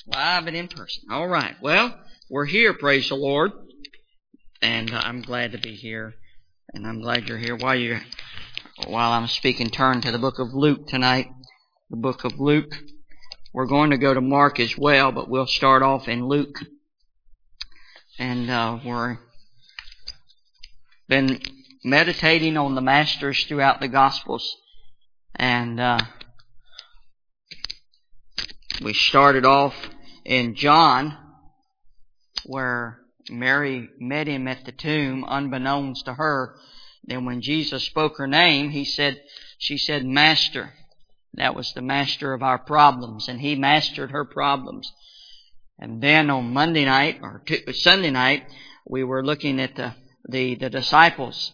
Live and in person. All right. Well, we're here, praise the Lord. And I'm glad to be here. And I'm glad you're here. While I'm speaking, turn to the book of Luke tonight. The book of Luke. We're going to go to Mark as well, but we'll start off in Luke. And we're been meditating on the Masters throughout the Gospels. And we started off in John, where Mary met him at the tomb, unbeknownst to her. Then when Jesus spoke her name, she said, Master. That was the master of our problems, and he mastered her problems. And then on Monday night, or Sunday night, we were looking at the disciples,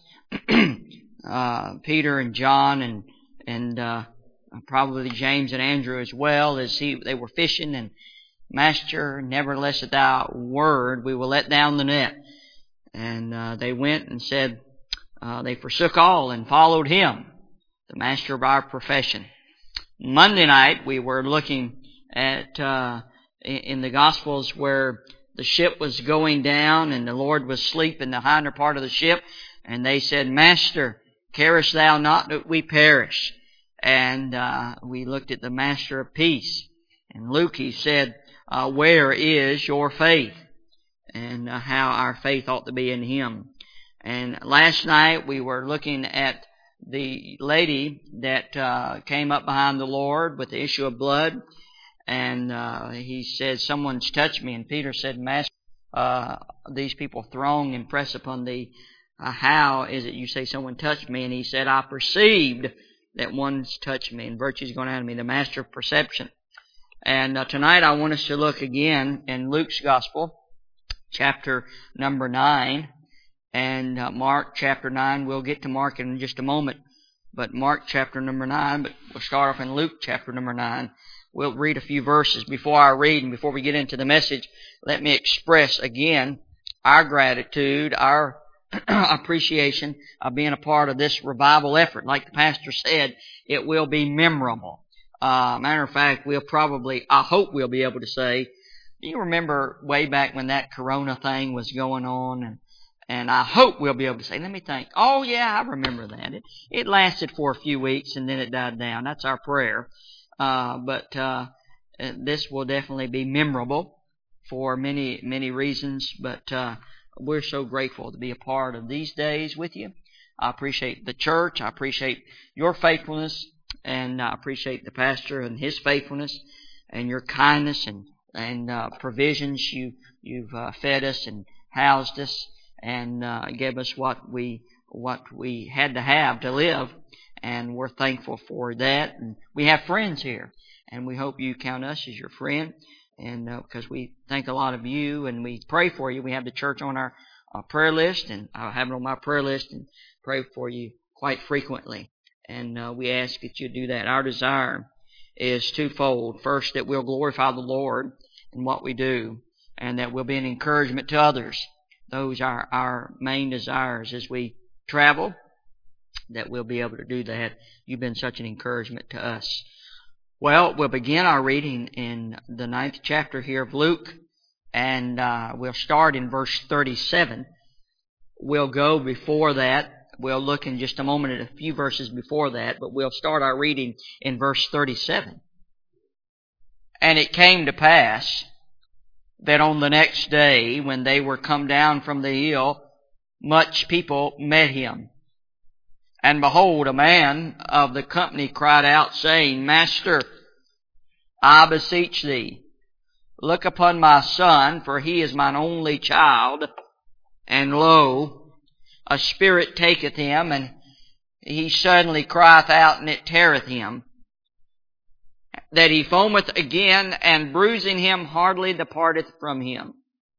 Peter and John, and probably James and Andrew as well, as they were fishing, and Master, nevertheless at thy word we will let down the net. And they went and said, they forsook all and followed him, the master of our profession. Monday night we were looking at in the Gospels where the ship was going down and the Lord was asleep in the hinder part of the ship, and they said, Master, carest thou not that we perish? And we looked at the Master of Peace. And Luke, he said, where is your faith? And how our faith ought to be in Him. And last night we were looking at the lady that came up behind the Lord with the issue of blood. And he said, someone's touched me. And Peter said, Master, these people throng and press upon thee. How is it you say someone touched me? And he said, I perceived that one's touched me. And virtue's gone out of me, the master of perception. And tonight I want us to look again in Luke's Gospel, chapter number 9, and Mark chapter 9. We'll get to Mark in just a moment, but Mark chapter number 9, but we'll start off in Luke chapter number 9. We'll read a few verses. Before I read and before we get into the message, let me express again our gratitude, our appreciation of being a part of this revival effort. Like the pastor said, it will be memorable. Matter of fact, I hope we'll be able to say, do you remember way back when that corona thing was going on? And I hope we'll be able to say, let me think. Oh yeah, I remember that. It lasted for a few weeks and then it died down. That's our prayer. But this will definitely be memorable for many, many reasons. But we're so grateful to be a part of these days with you. I appreciate the church. I appreciate your faithfulness. And I appreciate the pastor and his faithfulness and your kindness and provisions. You've fed us and housed us and gave us what we had to have to live. And we're thankful for that. And we have friends here. And we hope you count us as your friend. And because we thank a lot of you and we pray for you. We have the church on our prayer list. And I have it on my prayer list and pray for you quite frequently. And we ask that you do that. Our desire is twofold. First, that we'll glorify the Lord in what we do, and that we'll be an encouragement to others. Those are our main desires as we travel, that we'll be able to do that. You've been such an encouragement to us. Well, we'll begin our reading in the 9th chapter here of Luke, and we'll start in verse 37. We'll go before that. We'll look in just a moment at a few verses before that, but we'll start our reading in verse 37. And it came to pass that on the next day, when they were come down from the hill, much people met him. And behold, a man of the company cried out, saying, Master, I beseech thee, look upon my son, for he is mine only child, and lo, a spirit taketh him, and he suddenly crieth out, and it teareth him, that he foameth again, and bruising him hardly departeth from him.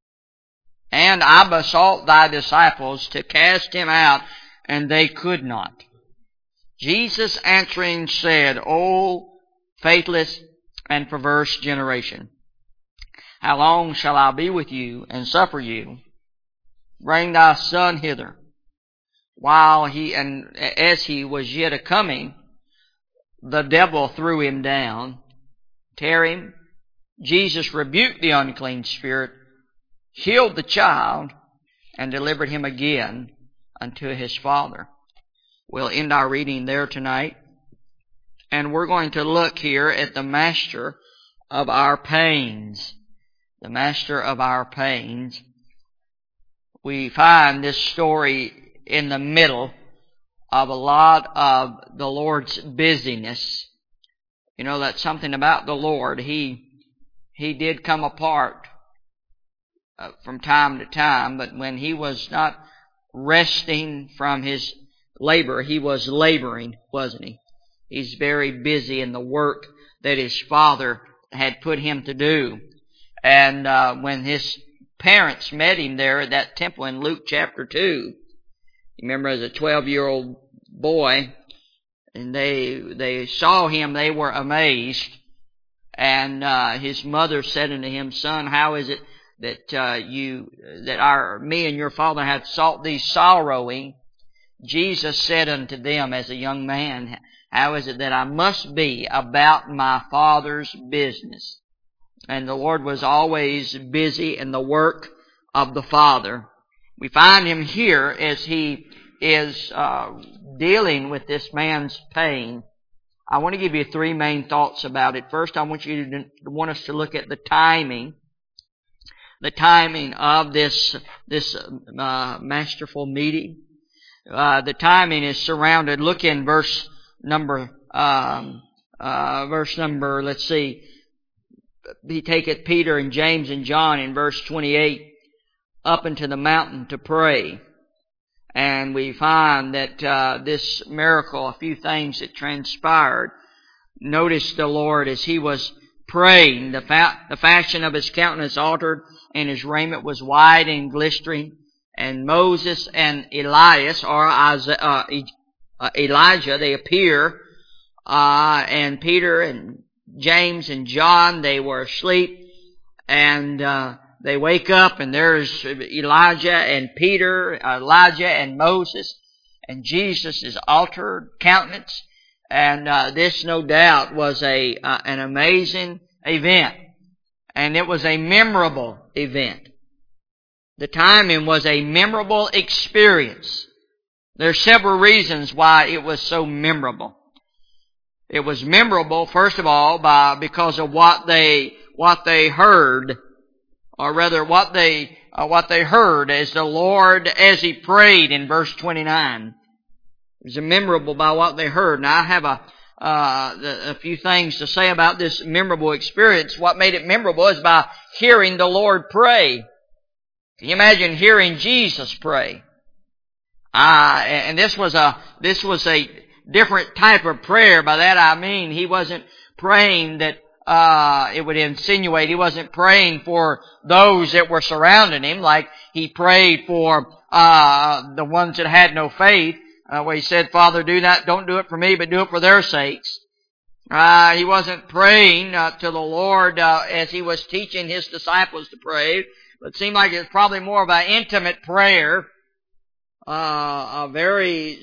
And I besought thy disciples to cast him out, and they could not. Jesus answering said, O faithless and perverse generation, how long shall I be with you and suffer you? Bring thy son hither. As he was yet a coming, the devil threw him down, tear him, Jesus rebuked the unclean spirit, healed the child, and delivered him again unto his father. We'll end our reading there tonight. And we're going to look here at the master of our pains. The master of our pains. We find this story in the middle of a lot of the Lord's busyness. You know, that's something about the Lord. He did come apart from time to time, but when He was not resting from His labor, He was laboring, wasn't He? He's very busy in the work that His Father had put Him to do. And when His parents met Him there at that temple in Luke chapter 2, you remember as a 12-year-old boy, and they saw Him, they were amazed. And His mother said unto Him, Son, how is it that me and your father have sought thee sorrowing? Jesus said unto them as a young man, how is it that I must be about my Father's business? And the Lord was always busy in the work of the Father. We find Him here as He is dealing with this man's pain. I want to give you three main thoughts about it. First, I want us to look at the timing of this masterful meeting. The timing is surrounded. Look in verse number. Let's see. He taketh Peter and James and John in verse 28 up into the mountain to pray. And we find that this miracle, a few things that transpired. Notice the Lord as He was praying, the fashion of His countenance altered, and His raiment was white and glistering. And Moses and Elias, or Elijah, they appear, and Peter and James and John, they were asleep, and they wake up, and there's Elijah and Peter, Elijah and Moses, and Jesus' altered countenance. And this, no doubt, was an amazing event, and it was a memorable event. The timing was a memorable experience. There are several reasons why it was so memorable. It was memorable, first of all, because of what they heard, or rather what they heard as the Lord, as He prayed in verse 29. It was memorable by what they heard. Now I have a few things to say about this memorable experience. What made it memorable is by hearing the Lord pray. Can you imagine hearing Jesus pray? And this was a different type of prayer. By that I mean He wasn't praying that it would insinuate. He wasn't praying for those that were surrounding Him like He prayed for the ones that had no faith. Where He said, Father, don't do it for me, but do it for their sakes. He wasn't praying to the Lord as He was teaching His disciples to pray. But it seemed like it was probably more of an intimate prayer, a very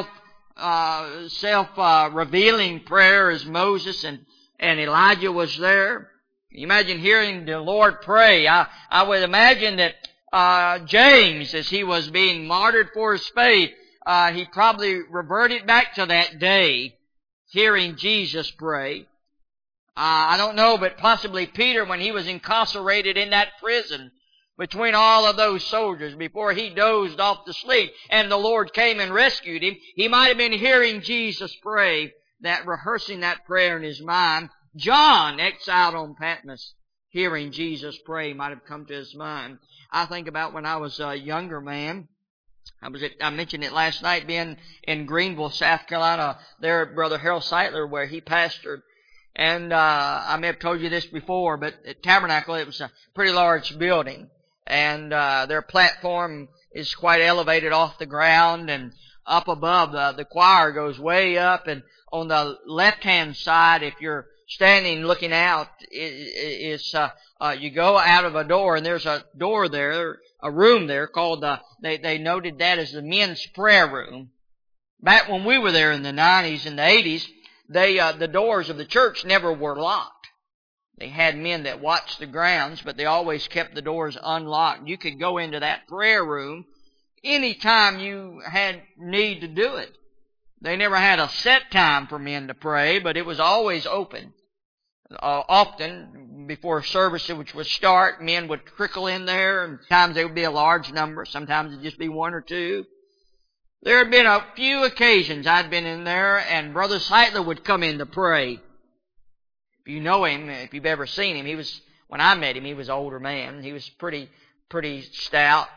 self-revealing prayer as Moses and Elijah was there. Can you imagine hearing the Lord pray? I would imagine that James, as he was being martyred for his faith, he probably reverted back to that day, hearing Jesus pray. I don't know, but possibly Peter, when he was incarcerated in that prison between all of those soldiers, before he dozed off to sleep and the Lord came and rescued him, he might have been hearing Jesus pray, rehearsing that prayer in his mind. John, exiled on Patmos, hearing Jesus pray might have come to his mind. I think about when I was a younger man. I mentioned it last night, being in Greenville, South Carolina, there at Brother Harold Seitler, where he pastored. And I may have told you this before, but at Tabernacle, it was a pretty large building. And their platform is quite elevated off the ground, and up above, the choir goes way up. And on the left-hand side, if you're standing looking out, you go out of a door, and there's a door there, a room there called they noted that as the men's prayer room. Back when we were there in the 90s and the 80s, the doors of the church never were locked. They had men that watched the grounds, but they always kept the doors unlocked. You could go into that prayer room any time you had need to do it. They never had a set time for men to pray, but it was always open. Often, before service which would start, men would trickle in there, and sometimes there would be a large number, sometimes it would just be one or two. There had been a few occasions I'd been in there, and Brother Sightler would come in to pray. If you know him, if you've ever seen him, when I met him, he was an older man. He was pretty stout,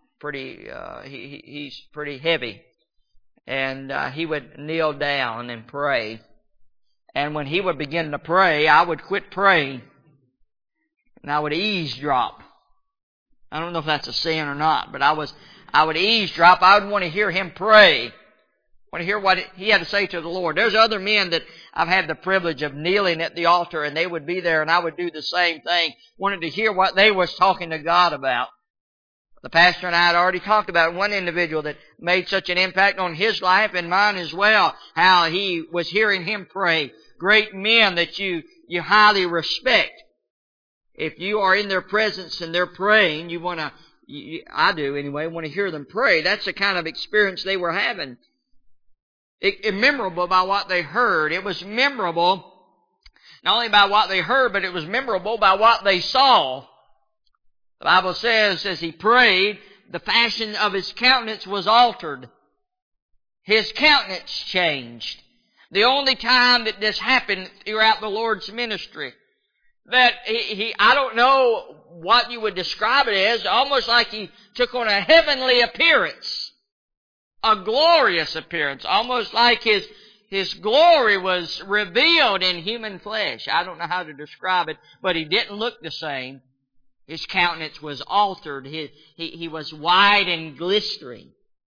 he's pretty heavy. And he would kneel down and pray. And when he would begin to pray, I would quit praying. And I would eavesdrop. I don't know if that's a sin or not, but I would eavesdrop. I would want to hear him pray. I want to hear what he had to say to the Lord. There's other men that I've had the privilege of kneeling at the altar, and they would be there, and I would do the same thing. Wanted to hear what they was talking to God about. The pastor and I had already talked about one individual that made such an impact on his life and mine as well, how he was hearing him pray. Great men that you highly respect. If you are in their presence and they're praying, I do anyway, want to hear them pray. That's the kind of experience they were having. It memorable by what they heard. It was memorable not only by what they heard, but it was memorable by what they saw. The Bible says, as he prayed, the fashion of his countenance was altered. His countenance changed. The only time that this happened throughout the Lord's ministry, that I don't know what you would describe it as, almost like he took on a heavenly appearance, a glorious appearance, almost like his glory was revealed in human flesh. I don't know how to describe it, but he didn't look the same. His countenance was altered. He was white and glistering.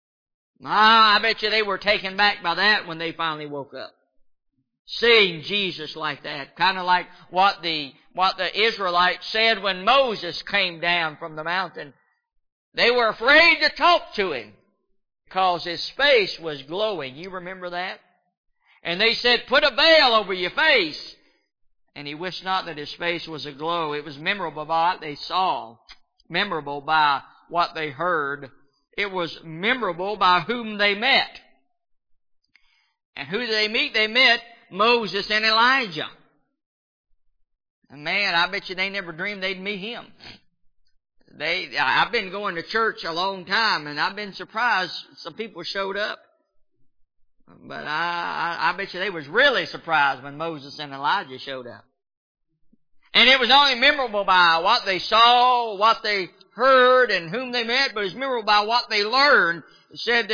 I bet you they were taken back by that when they finally woke up. Seeing Jesus like that. Kind of like what the Israelites said when Moses came down from the mountain. They were afraid to talk to him because his face was glowing. You remember that? And they said, put a veil over your face. And he wished not that his face was aglow. It was memorable by what they saw, memorable by what they heard. It was memorable by whom they met. And who did they meet? They met Moses and Elijah. And man, I bet you they never dreamed they'd meet him. I've been going to church a long time, and I've been surprised some people showed up. But I bet you they was really surprised when Moses and Elijah showed up. And it was only memorable by what they saw, what they heard, and whom they met, but it was memorable by what they learned. It said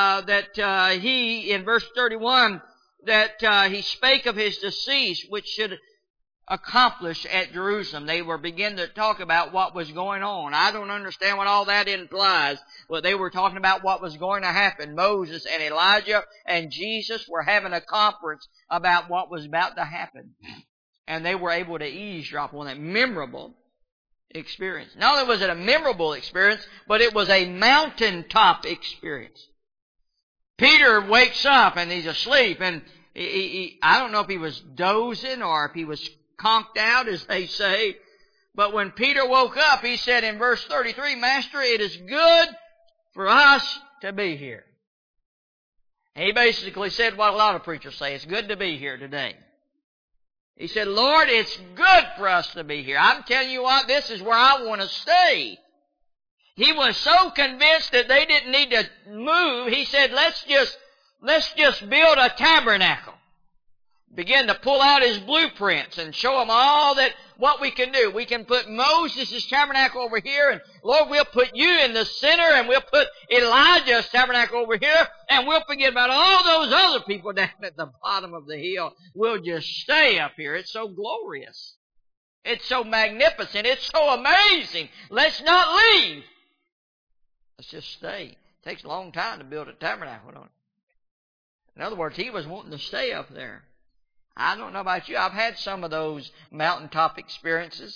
that he, in verse 31, that he spake of his decease, which should accomplish at Jerusalem. They were beginning to talk about what was going on. I don't understand what all that implies, but they were talking about what was going to happen. Moses and Elijah and Jesus were having a conference about what was about to happen. And they were able to eavesdrop on that memorable experience. Not only was it a memorable experience, but it was a mountaintop experience. Peter wakes up and he's asleep, and I don't know if he was dozing or if he was conked out, as they say. But when Peter woke up, he said in verse 33, Master, it is good for us to be here. And he basically said what a lot of preachers say, it's good to be here today. He said, Lord, it's good for us to be here. I'm telling you what, this is where I want to stay. He was so convinced that they didn't need to move, he said, let's just build a tabernacle. Begin to pull out his blueprints and show them all that what we can do. We can put Moses' tabernacle over here, and Lord, we'll put you in the center, and we'll put Elijah's tabernacle over here, and we'll forget about all those other people down at the bottom of the hill. We'll just stay up here. It's so glorious. It's so magnificent. It's so amazing. Let's not leave. Let's just stay. It takes a long time to build a tabernacle, don't it? In other words, he was wanting to stay up there. I don't know about you. I've had some of those mountaintop experiences.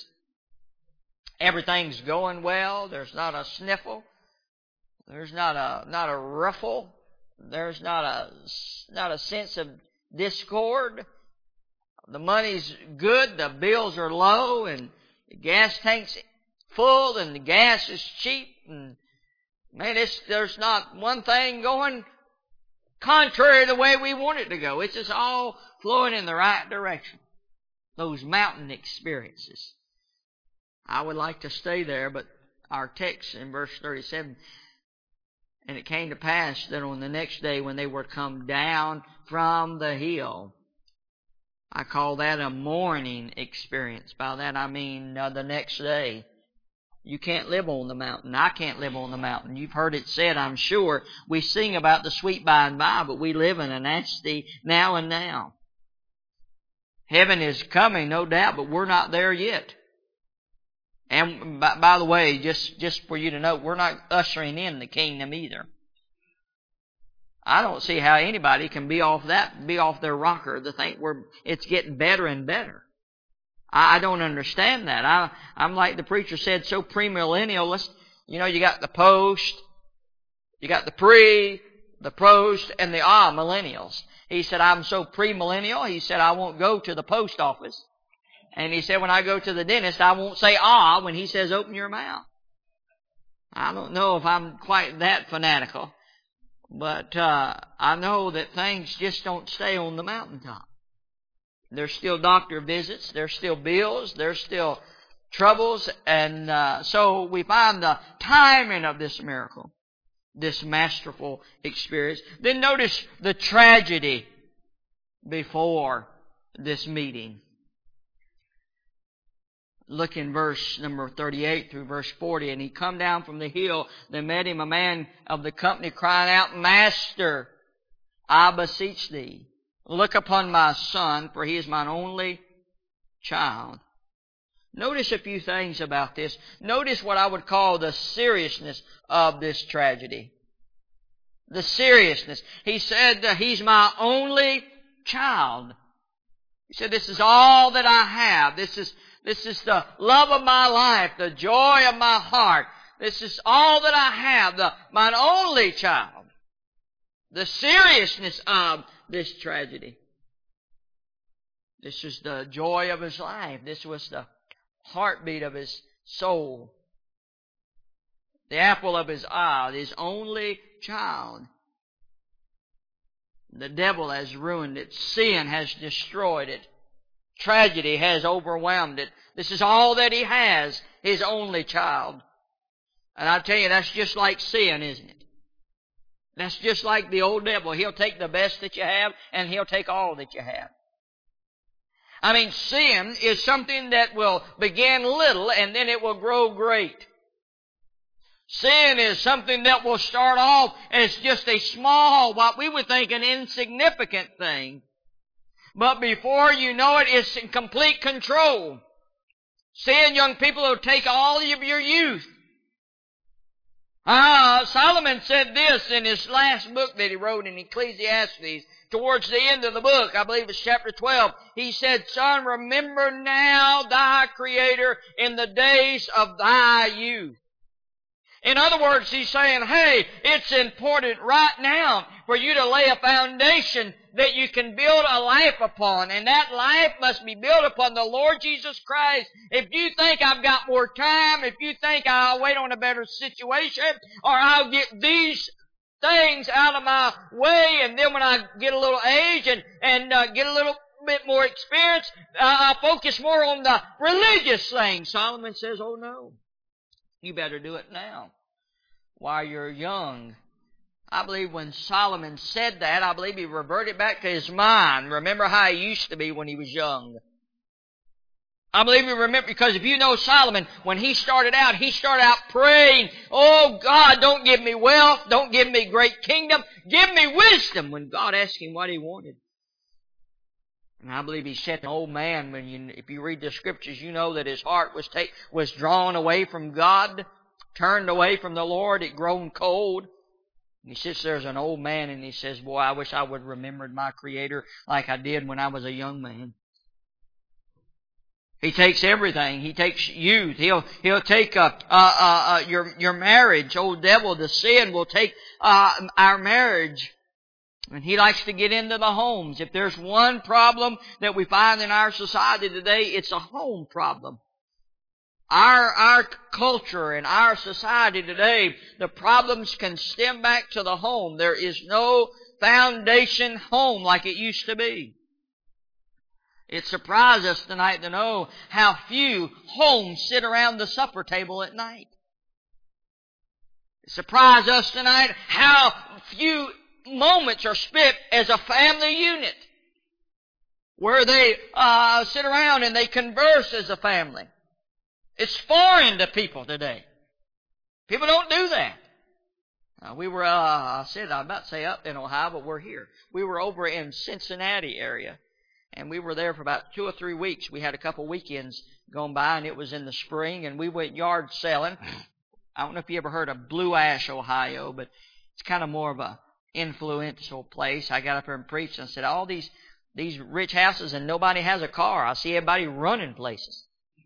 Everything's going well. There's not a sniffle. There's not a ruffle. There's not a sense of discord. The money's good, the bills are low, and the gas tank's full, and the gas is cheap, and man, there's not one thing going contrary to the way we want it to go. It's just all flowing in the right direction. Those mountain experiences. I would like to stay there, but our text in verse 37, and it came to pass that on the next day when they were come down from the hill, I call that a morning experience. By that I mean the next day. You can't live on the mountain. I can't live on the mountain. You've heard it said, I'm sure. We sing about the sweet by and by, but we live in a nasty now and now. Heaven is coming, no doubt, but we're not there yet. And by the way, just for you to know, we're not ushering in the kingdom either. I don't see how anybody can be off their rocker to think it's getting better and better. I don't understand that. I'm like the preacher said, so premillennial. You got the post, you got the pre, the post, and the millennials. He said, I'm so premillennial. He said, I won't go to the post office. And he said, when I go to the dentist, I won't say when he says open your mouth. I don't know if I'm quite that fanatical. But I know that things just don't stay on the mountaintop. There's still doctor visits. There's still bills. There's still troubles. And so we find the timing of this miracle, this masterful experience. Then notice the tragedy before this meeting. Look in verse number 38 through verse 40. And he come down from the hill. There met him a man of the company crying out, Master, I beseech thee, look upon my son, for he is mine only child. Notice a few things about this. Notice what I would call the seriousness of this tragedy. The seriousness. He said, he's my only child. He said, this is all that I have. This is the love of my life, the joy of my heart. This is all that I have, mine only child. The seriousness of this tragedy. This was the joy of his life. This was the heartbeat of his soul. The apple of his eye, his only child. The devil has ruined it. Sin has destroyed it. Tragedy has overwhelmed it. This is all that he has, his only child. And I tell you, that's just like sin, isn't it? That's just like the old devil. He'll take the best that you have, and he'll take all that you have. I mean, sin is something that will begin little, and then it will grow great. Sin is something that will start off as just a small, what we would think an insignificant thing. But before you know it, it's in complete control. Sin, young people, will take all of your youth. Solomon said this in his last book that he wrote in Ecclesiastes. Towards the end of the book, I believe it's chapter 12, he said, Son, remember now thy Creator in the days of thy youth. In other words, he's saying, hey, it's important right now for you to lay a foundation that you can build a life upon. And that life must be built upon the Lord Jesus Christ. If you think I've got more time, if you think I'll wait on a better situation, or I'll get these things out of my way, and then when I get a little age and get a little bit more experience, I'll focus more on the religious things. Solomon says, oh no. You better do it now, while you're young. I believe when Solomon said that, I believe he reverted back to his mind. Remember how he used to be when he was young. I believe he remembered, because if you know Solomon, when he started out praying, oh God, don't give me wealth, don't give me great kingdom, give me wisdom, when God asked him what he wanted. And I believe he said, an old man, if you read the scriptures, you know that his heart was drawn away from God, turned away from the Lord, it grown cold. And he sits there as an old man and he says, boy, I wish I would have remembered my Creator like I did when I was a young man. He takes everything. He takes youth. He'll take your marriage. Old devil, the sin will take our marriage. And he likes to get into the homes. If there's one problem that we find in our society today, it's a home problem. Our culture and our society today, the problems can stem back to the home. There is no foundation home like it used to be. It surprised us tonight to know how few homes sit around the supper table at night. It surprised us tonight how few moments are spent as a family unit where they sit around and they converse as a family. It's foreign to people today. People don't do that. We were, I'm about to say up in Ohio, but we're here. We were over in Cincinnati area, and we were there for about 2 or 3 weeks. We had a couple weekends gone by, and it was in the spring, and we went yard selling. I don't know if you ever heard of Blue Ash, Ohio, but it's kind of more of a influential place. I got up there and preached and said, all these rich houses and nobody has a car. I see everybody running places.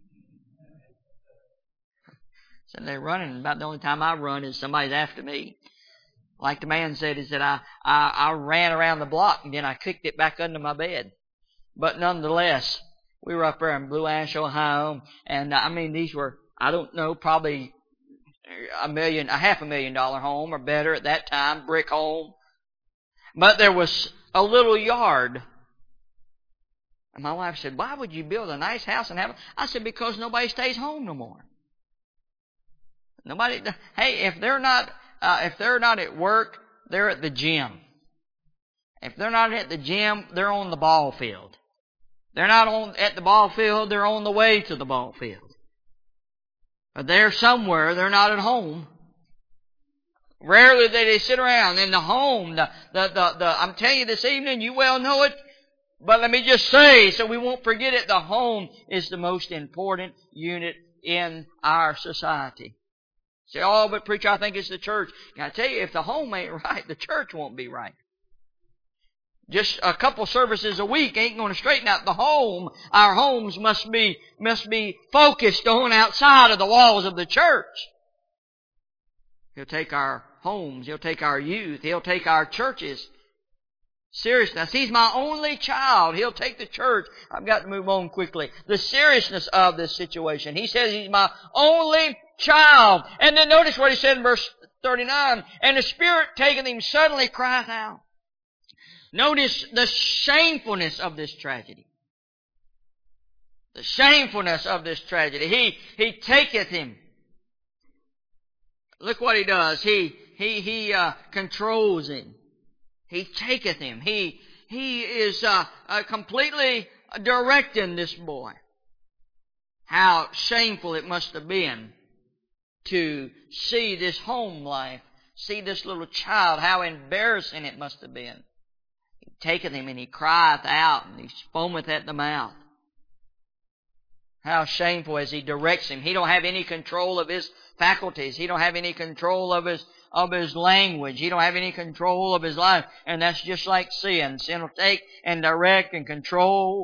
So they're running. About the only time I run is somebody's after me. Like the man said, he said, I ran around the block and then I kicked it back under my bed. But nonetheless, we were up there in Blue Ash, Ohio, and these were, I don't know, probably a $500,000 home or better at that time, brick home. But there was a little yard. And my wife said, why would you build a nice house and have it? I said, because nobody stays home no more. Hey, if they're not at work, they're at the gym. If they're not at the gym, they're on the ball field. They're not at the ball field, they're on the way to the ball field. But they're somewhere, they're not at home. Rarely do they sit around in the home. I'm telling you this evening, you well know it, but let me just say, so we won't forget it, the home is the most important unit in our society. Say, oh, but preacher, I think it's the church. Can I tell you, if the home ain't right, the church won't be right. Just a couple services a week ain't going to straighten out the home. Our homes must be focused on outside of the walls of the church. He'll take our homes. He'll take our youth. He'll take our churches. Seriousness. He's my only child. He'll take the church. I've got to move on quickly. The seriousness of this situation. He says he's my only child. And then notice what he said in verse 39. And the Spirit taking him suddenly crieth out. Notice the shamefulness of this tragedy. The shamefulness of this tragedy. He taketh him. Look what he does. He controls him. He taketh him. He is completely directing this boy. How shameful it must have been to see this home life, see this little child, how embarrassing it must have been. He taketh him and he crieth out and he foameth at the mouth. How shameful as he directs him. He don't have any control of his faculties. He don't have any control of his language. He don't have any control of his life. And that's just like sin. Sin will take and direct and control.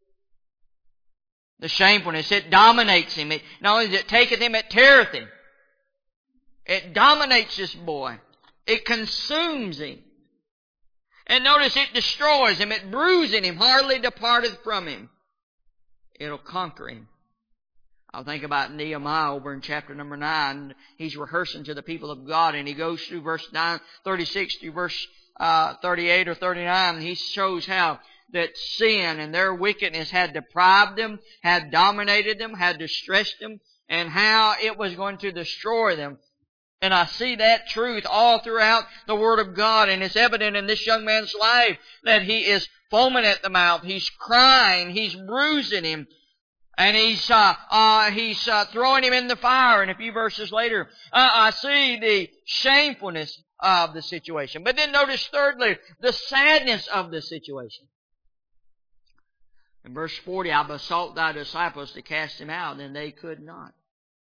The shamefulness, it dominates him. Not only does it taketh him, it teareth him. It dominates this boy. It consumes him. And notice it destroys him. It bruising him, hardly departeth from him. It'll conquer him. I'll think about Nehemiah over in chapter number 9. He's rehearsing to the people of God, and he goes through verse 36 through verse 38 or 39. And he shows how that sin and their wickedness had deprived them, had dominated them, had distressed them, and how it was going to destroy them. And I see that truth all throughout the Word of God, and it's evident in this young man's life that he is foaming at the mouth. He's crying. He's bruising him. And he's throwing him in the fire. And a few verses later, I see the shamefulness of the situation. But then notice thirdly, the sadness of the situation. In verse 40, I besought thy disciples to cast him out, and they could not.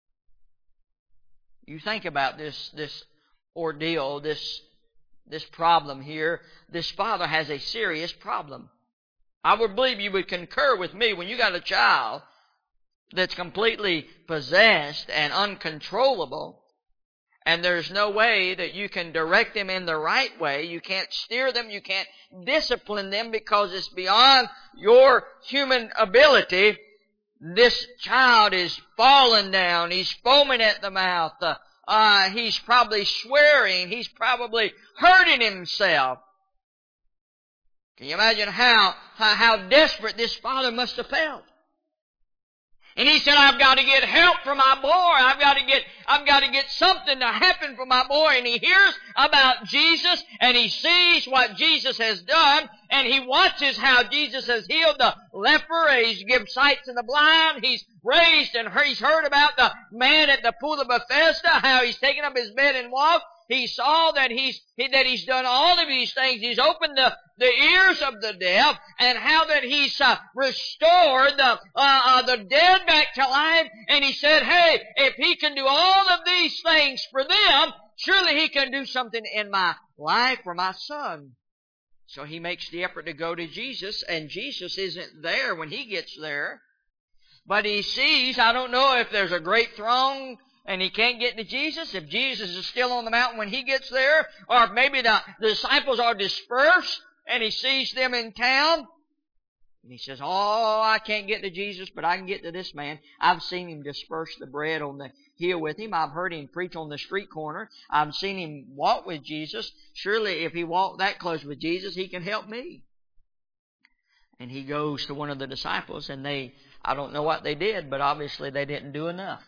You think about this ordeal, this problem here. This father has a serious problem. I would believe you would concur with me when you got a child that's completely possessed and uncontrollable, And there's no way that you can direct them in the right way. You can't steer them. You can't discipline them because it's beyond your human ability. This child is falling down. He's foaming at the mouth. He's probably swearing. He's probably hurting himself. Can you imagine how desperate this father must have felt? And he said, I've got to get help for my boy. I've got to get something to happen for my boy. And he hears about Jesus, and he sees what Jesus has done, and he watches how Jesus has healed the leper. He's given sight to the blind. He's raised and he's heard about the man at the pool of Bethesda, how he's taken up his bed and walked. He saw that he's done all of these things. He's opened the ears of the deaf, and how that he's restored the dead back to life. And he said, hey, if he can do all of these things for them, surely he can do something in my life for my son. So he makes the effort to go to Jesus, and Jesus isn't there when he gets there. But he sees, I don't know if there's a great throng and he can't get to Jesus, if Jesus is still on the mountain when he gets there, or if maybe the disciples are dispersed and he sees them in town. And he says, oh, I can't get to Jesus, but I can get to this man. I've seen him disperse the bread on the hill with him. I've heard him preach on the street corner. I've seen him walk with Jesus. Surely if he walked that close with Jesus, he can help me. And he goes to one of the disciples, and I don't know what they did, but obviously they didn't do enough.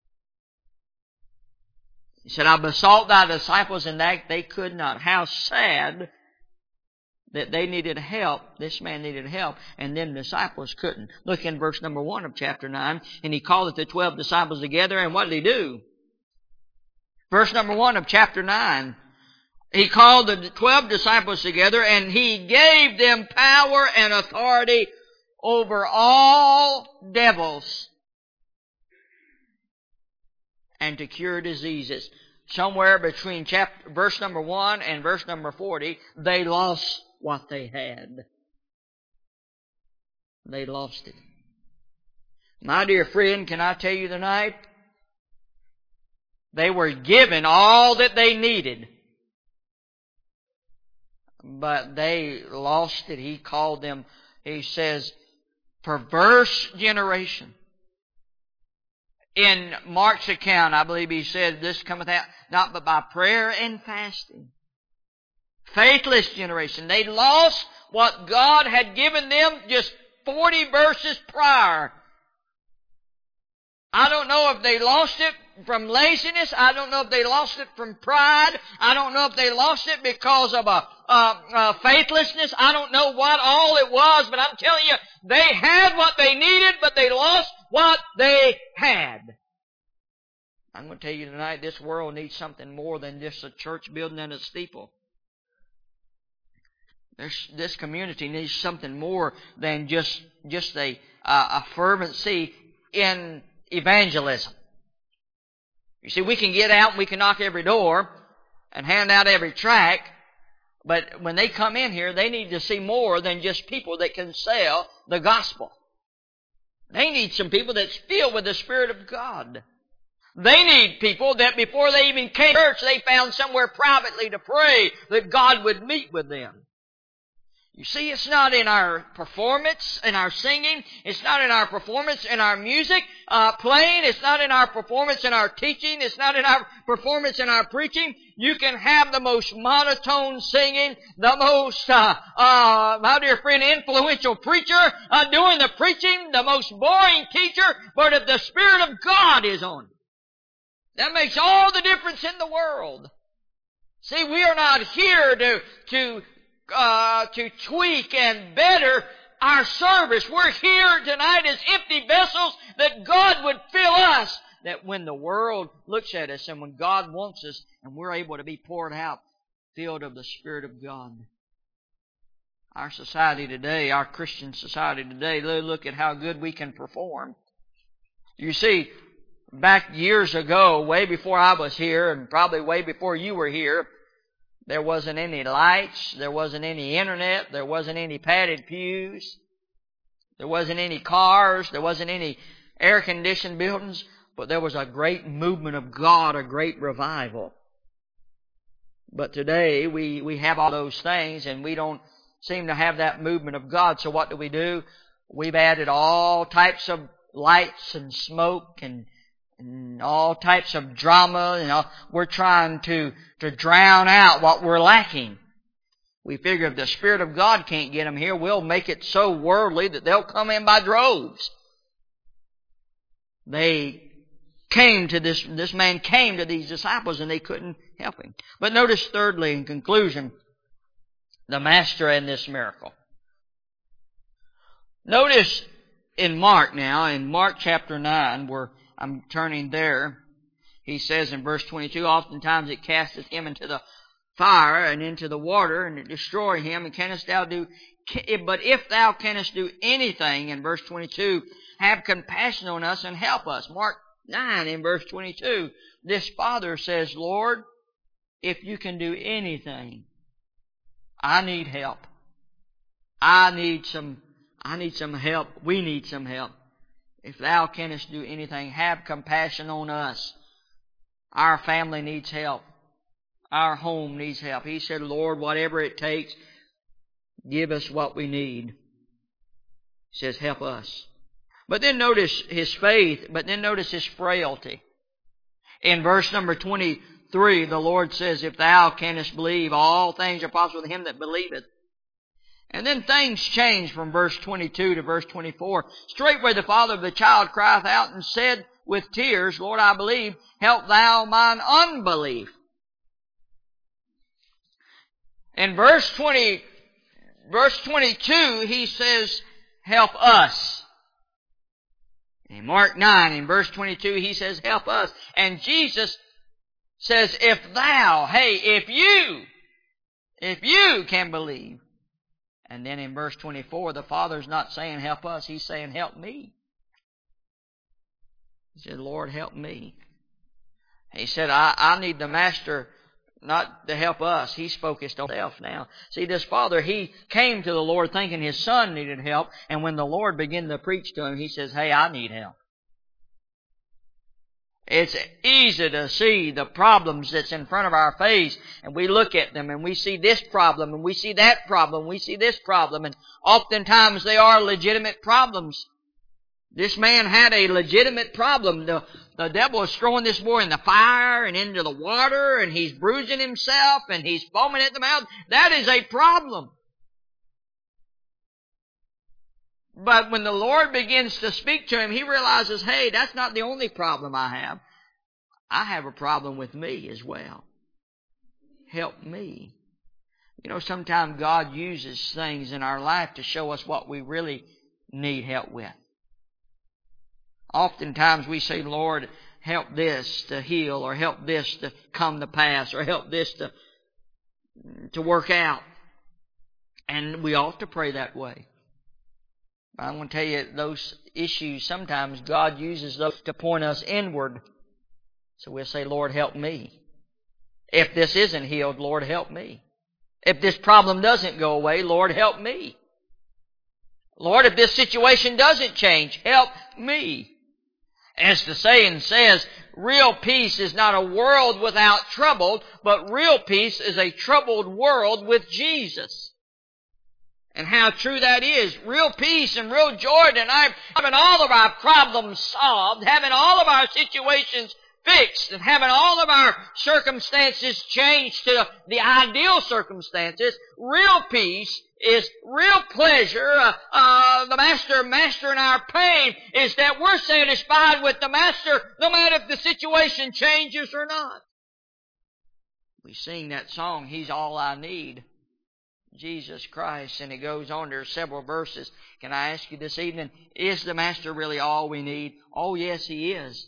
He said, I besought thy disciples, and that they could not. How sad that they needed help. This man needed help, and then the disciples couldn't. Look in verse number 1 of chapter 9. And he called the 12 disciples together, and what did he do? Verse number 1 of chapter 9. He called the 12 disciples together, and he gave them power and authority over all devils, and to cure diseases. Somewhere between verse number 1 and verse number 40, they lost what they had. They lost it. My dear friend, can I tell you tonight? They were given all that they needed, but they lost it. He called them, he says, perverse generation. In Mark's account, I believe he said, this cometh out not but by prayer and fasting. Faithless generation. They lost what God had given them just 40 verses prior. I don't know if they lost it from laziness. I don't know if they lost it from pride. I don't know if they lost it because of a faithlessness. I don't know what all it was, but I'm telling you, they had what they needed, but they lost what they had. I'm going to tell you tonight, this world needs something more than just a church building and a steeple. This community needs something more than just a fervency in evangelism. You see, we can get out and we can knock every door and hand out every tract, but when they come in here, they need to see more than just people that can sell the gospel. They need some people that's filled with the Spirit of God. They need people that before they even came to church, they found somewhere privately to pray that God would meet with them. You see, it's not in our performance, in our singing. It's not in our performance, in our music playing. It's not in our performance, in our teaching. It's not in our performance, in our preaching. You can have the most monotone singing, the most, my dear friend, influential preacher doing the preaching, the most boring teacher, but if the Spirit of God is on you, that makes all the difference in the world. See, we are not here to tweak and better our service. We're here tonight as empty vessels that God would fill us. That when the world looks at us and when God wants us and we're able to be poured out, filled of the Spirit of God. Our society today, our Christian society today, look at how good we can perform. You see, back years ago, way before I was here and probably way before you were here, there wasn't any lights, there wasn't any internet, there wasn't any padded pews, there wasn't any cars, there wasn't any air-conditioned buildings. but there was a great movement of God, a great revival. But today we have all those things and we don't seem to have that movement of God. So what do? We've added all types of lights and smoke and all types of drama. We're trying to drown out what we're lacking. We figure if the Spirit of God can't get them here, we'll make it so worldly that they'll come in by droves. They came to this man came to these disciples and they couldn't help him. But notice thirdly, in conclusion, the Master and this miracle. Notice in Mark now, in Mark chapter 9, where I'm turning there, he says in verse 22, oftentimes it casteth him into the fire and into the water, and it destroy him, and canst thou do, but if thou canst do anything, in verse 22, have compassion on us and help us. Mark 9 in verse 22, this father says, Lord, if you can do anything, I need help. I need some help. We need some help. If thou canst do anything, have compassion on us. Our family needs help. Our home needs help. He said, Lord, whatever it takes, give us what we need. He says, help us. But then notice his faith, but then notice his frailty. In verse number 23, the Lord says, if thou canst believe, all things are possible to him that believeth. And then things change from verse 22 to verse 24. Straightway the father of the child crieth out and said with tears, Lord, I believe, help thou mine unbelief. In verse 22, he says, help us. In Mark 9, in verse 22, he says, help us. And Jesus says, if you can believe. And then in verse 24, the Father's not saying help us, He's saying help me. He said, Lord, help me. He said, I need the Master not to help us. He's focused on himself now. See, this father, he came to the Lord thinking his son needed help, and when the Lord began to preach to him, he says, hey, I need help. It's easy to see the problems that's in front of our face, and we look at them, and we see this problem, and we see that problem, and we see this problem, and oftentimes they are legitimate problems. This man had a legitimate problem. The devil is throwing this boy in the fire and into the water, and he's bruising himself, and he's foaming at the mouth. That is a problem. But when the Lord begins to speak to him, he realizes, hey, that's not the only problem I have. I have a problem with me as well. Help me. You know, sometimes God uses things in our life to show us what we really need help with. Oftentimes we say, Lord, help this to heal, or help this to come to pass, or help this to work out. And we ought to pray that way. But I want to tell you, those issues, sometimes God uses those to point us inward. So we'll say, Lord, help me. If this isn't healed, Lord, help me. If this problem doesn't go away, Lord, help me. Lord, if this situation doesn't change, help me. As the saying says, real peace is not a world without trouble, but real peace is a troubled world with Jesus. And how true that is. Real peace and real joy tonight, having all of our problems solved, having all of our situations fixed, and having all of our circumstances changed to the ideal circumstances. Real peace is real pleasure. The Master in our pain is that we're satisfied with the Master no matter if the situation changes or not. We sing that song, He's All I Need, Jesus Christ, and it goes on. There are several verses. Can I ask you this evening, is the Master really all we need? Oh, yes, He is.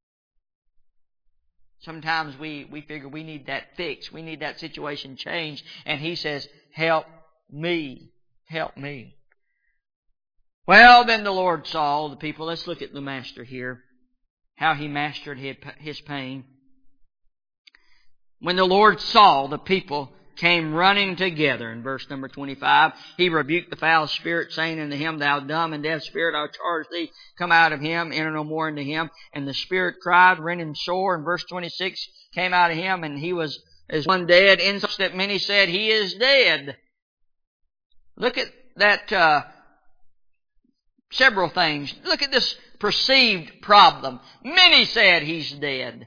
Sometimes we figure we need that fixed. We need that situation changed. And He says, help me. Help me. Well, then the Lord saw the people. Let's look at the Master here. How He mastered his pain. When the Lord saw the people came running together. In verse number 25, he rebuked the foul spirit, saying unto him, Thou dumb and deaf spirit, I charge thee, come out of him, enter no more into him. And the spirit cried, rent him sore. And verse 26 came out of him, and he was as one dead, insomuch that many said, He is dead. Look at that, several things. Look at this perceived problem. Many said He's dead.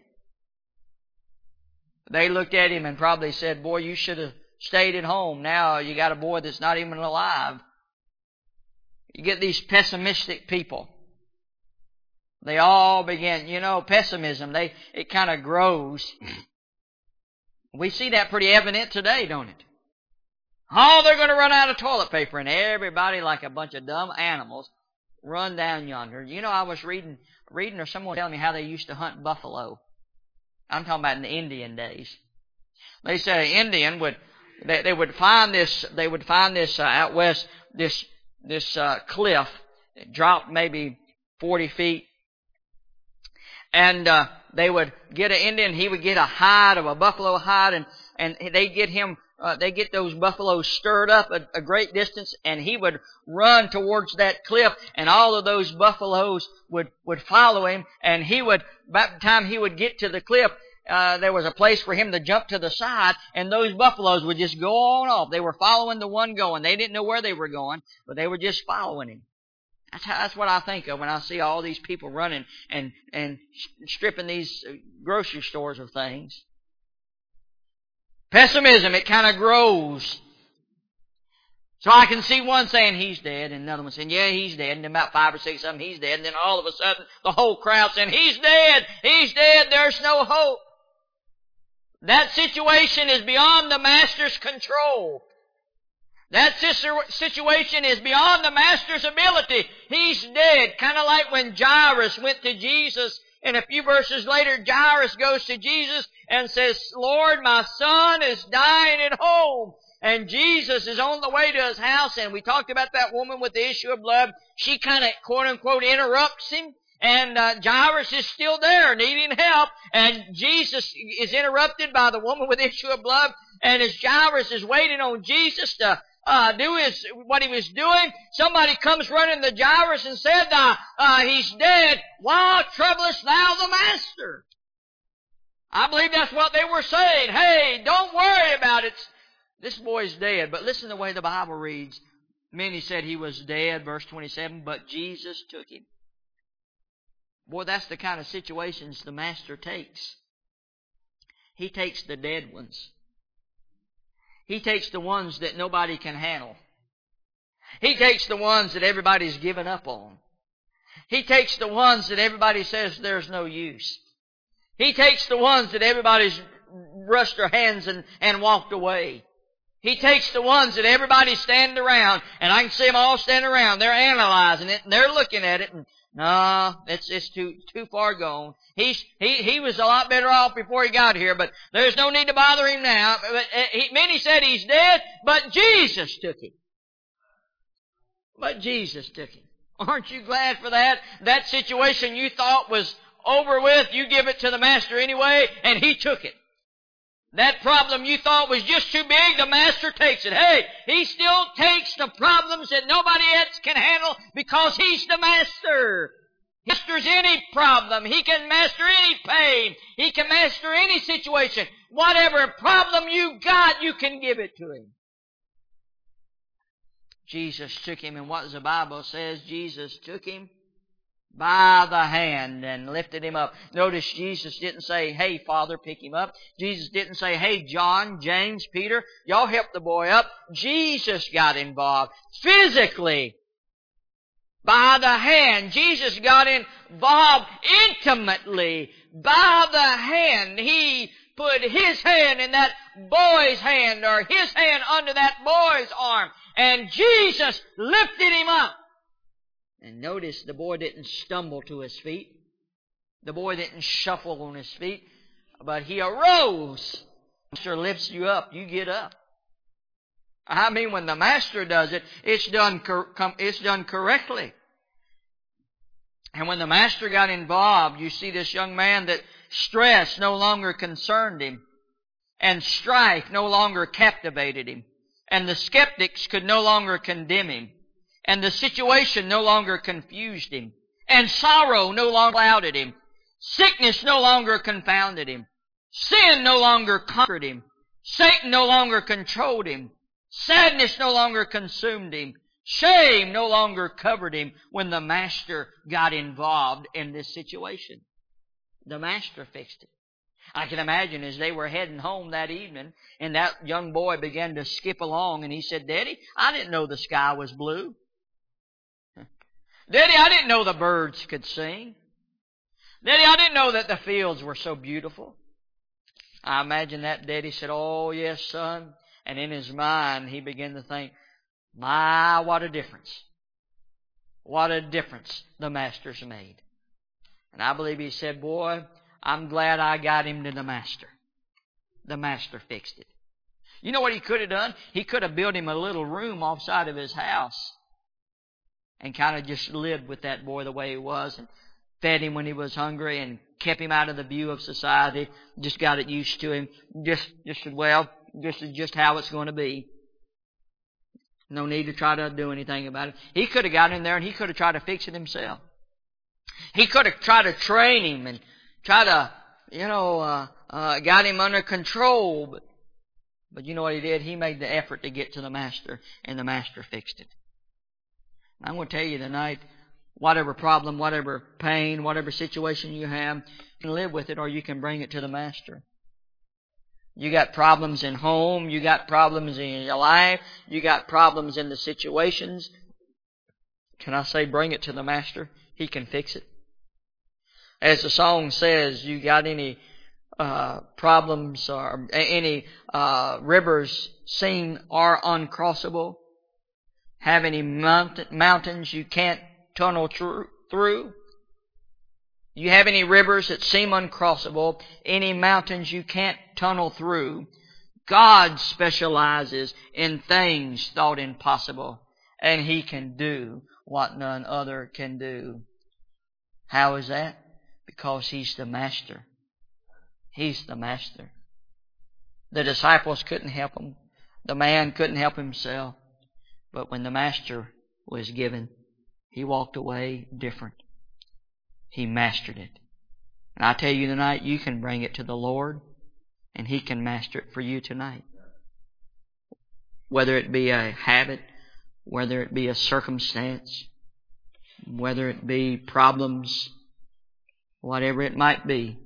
They looked at him and probably said, Boy, you should have stayed at home. Now you got a boy that's not even alive. You get these pessimistic people. They all begin, pessimism, it kind of grows. We see that pretty evident today, don't it? Oh, they're going to run out of toilet paper, and everybody, like a bunch of dumb animals, run down yonder. I was reading or someone telling me how they used to hunt buffalo. I'm talking about in the Indian days. They said an Indian would find this out west, this cliff, drop maybe 40 feet, and they would get an Indian. He would get a hide of a buffalo hide, and they get those buffaloes stirred up a great distance, and he would run towards that cliff, and all of those buffaloes would follow him, and by the time he would get to the cliff, there was a place for him to jump to the side, and those buffaloes would just go on off. They were following the one going. They didn't know where they were going, but they were just following him. That's what I think of when I see all these people running and stripping these grocery stores of things. Pessimism, it kind of grows. So I can see one saying He's dead, and another one saying, yeah, He's dead, and then about 5 or 6 of them, He's dead, and then all of a sudden the whole crowd saying, He's dead, there's no hope. That situation is beyond the Master's control. That situation is beyond the Master's ability. He's dead. Kind of like when Jairus went to Jesus, and a few verses later, Jairus goes to Jesus and says, Lord, my son is dying at home. And Jesus is on the way to his house, and we talked about that woman with the issue of blood. She kind of, quote unquote, interrupts him. And Jairus is still there needing help. And Jesus is interrupted by the woman with the issue of blood. And as Jairus is waiting on Jesus to do what he was doing, somebody comes running to Jairus and said, He's dead. Why troublest thou the Master? I believe that's what they were saying. Hey, don't worry about it. This boy's dead. But listen to the way the Bible reads. Many said he was dead, verse 27, but Jesus took him. Boy, that's the kind of situations the Master takes. He takes the dead ones. He takes the ones that nobody can handle. He takes the ones that everybody's given up on. He takes the ones that everybody says there's no use. He takes the ones that everybody's rushed their hands and walked away. He takes the ones that everybody's standing around, and I can see them all standing around. They're analyzing it, and they're looking at it, and no, it's too far gone. He was a lot better off before he got here, but there's no need to bother him now. Many said he's dead, but Jesus took him. But Jesus took him. Aren't you glad for that? That situation you thought was over with, you give it to the Master anyway, and He took it. That problem you thought was just too big, the Master takes it. Hey, He still takes the problems that nobody else can handle because He's the Master. He masters any problem. He can master any pain. He can master any situation. Whatever problem you got, you can give it to Him. Jesus took him, and what does the Bible says? Jesus took him by the hand and lifted him up. Notice Jesus didn't say, hey, Father, pick him up. Jesus didn't say, hey, John, James, Peter, y'all help the boy up. Jesus got involved physically by the hand. Jesus got involved intimately by the hand. He put His hand in that boy's hand, or His hand under that boy's arm, and Jesus lifted him up. And notice the boy didn't stumble to his feet. The boy didn't shuffle on his feet. But he arose. The Master lifts you up. You get up. I mean, when the Master does it, it's done correctly. And when the Master got involved, you see this young man that stress no longer concerned him. And strife no longer captivated him. And the skeptics could no longer condemn him. And the situation no longer confused him. And sorrow no longer clouded him. Sickness no longer confounded him. Sin no longer conquered him. Satan no longer controlled him. Sadness no longer consumed him. Shame no longer covered him when the Master got involved in this situation. The Master fixed it. I can imagine as they were heading home that evening, and that young boy began to skip along, and he said, "Daddy, I didn't know the sky was blue. Daddy, I didn't know the birds could sing. Daddy, I didn't know that the fields were so beautiful." I imagine that daddy said, "Oh, yes, son." And in his mind, he began to think, "My, what a difference. What a difference the Master's made." And I believe he said, "Boy, I'm glad I got him to the Master." The Master fixed it. You know what he could have done? He could have built him a little room offside of his house and kind of just lived with that boy the way he was and fed him when he was hungry and kept him out of the view of society. Just got it used to him. This is just how it's going to be. No need to try to do anything about it. He could have got in there and he could have tried to fix it himself. He could have tried to train him and try to, got him under control. But you know what he did? He made the effort to get to the Master, and the Master fixed it. I'm going to tell you tonight, whatever problem, whatever pain, whatever situation you have, you can live with it or you can bring it to the Master. You got problems in home, you got problems in your life, you got problems in the situations. Can I say bring it to the Master? He can fix it. As the song says, you got any problems or any rivers seen are uncrossable? Have any mountains you can't tunnel through? You have any rivers that seem uncrossable? Any mountains you can't tunnel through? God specializes in things thought impossible, and He can do what none other can do. How is that? Because He's the Master. He's the Master. The disciples couldn't help Him. The man couldn't help himself. But when the Master was given, he walked away different. He mastered it. And I tell you tonight, you can bring it to the Lord, and He can master it for you tonight. Whether it be a habit, whether it be a circumstance, whether it be problems, whatever it might be,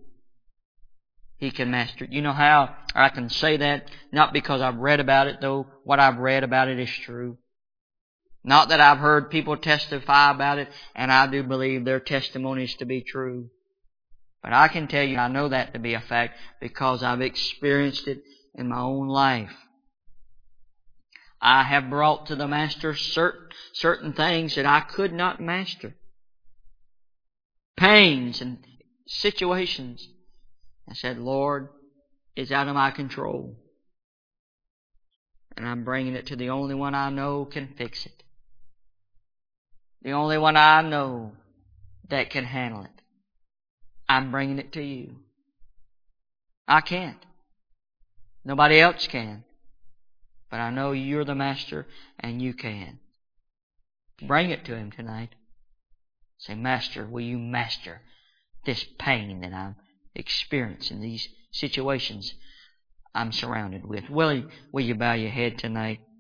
He can master it. You know how I can say that? Not because I've read about it, though what I've read about it is true. Not that I've heard people testify about it, and I do believe their testimonies to be true. But I can tell you I know that to be a fact because I've experienced it in my own life. I have brought to the Master certain things that I could not master. Pains and situations. I said, "Lord, it's out of my control. And I'm bringing it to the only one I know can fix it. The only one I know that can handle it. I'm bringing it to you. I can't. Nobody else can. But I know you're the Master and you can." Bring it to Him tonight. Say, "Master, will you master this pain that I'm experiencing, these situations I'm surrounded with?" Will you bow your head tonight?